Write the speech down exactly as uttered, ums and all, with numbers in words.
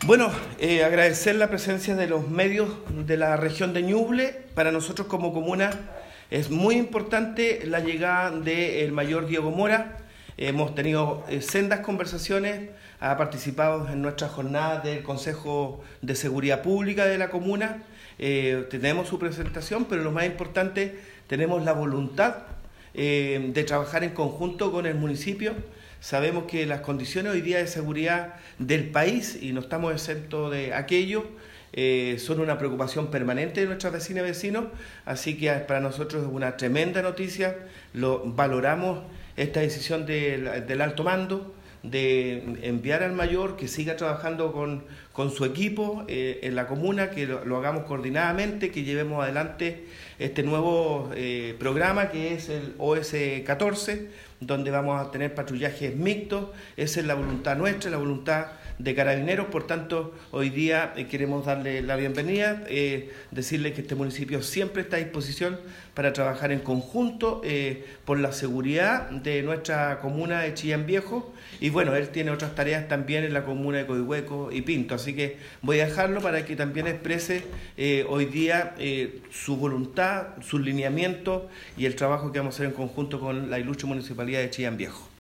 Bueno, eh, agradecer la presencia de los medios de la región de Ñuble. Para nosotros como comuna es muy importante la llegada del mayor Diego Mora. Hemos tenido eh, sendas conversaciones, ha participado en nuestras jornadas del Consejo de Seguridad Pública de la comuna. Eh, tenemos su presentación, pero lo más importante, tenemos la voluntad eh, de trabajar en conjunto con el municipio. Sabemos que las condiciones hoy día de seguridad del país, y no estamos exentos de aquello, eh, son una preocupación permanente de nuestras vecinas y vecinos, así que para nosotros es una tremenda noticia. Lo valoramos esta decisión del, del alto mando de enviar al mayor que siga trabajando con, con su equipo eh, en la comuna, que lo, lo hagamos coordinadamente, que llevemos adelante este nuevo eh, programa que es el O S catorce, donde vamos a tener patrullajes mixtos. Esa es la voluntad nuestra, la voluntad de Carabineros. Por tanto, hoy día eh, queremos darle la bienvenida, eh, decirle que este municipio siempre está a disposición para trabajar en conjunto eh, por la seguridad de nuestra comuna de Chillán Viejo. Y bueno, él tiene otras tareas también en la comuna de Coihueco y Pinto, así que voy a dejarlo para que también exprese eh, hoy día eh, su voluntad, sus lineamientos y el trabajo que vamos a hacer en conjunto con la ilustre municipalidad de Chillán Viejo.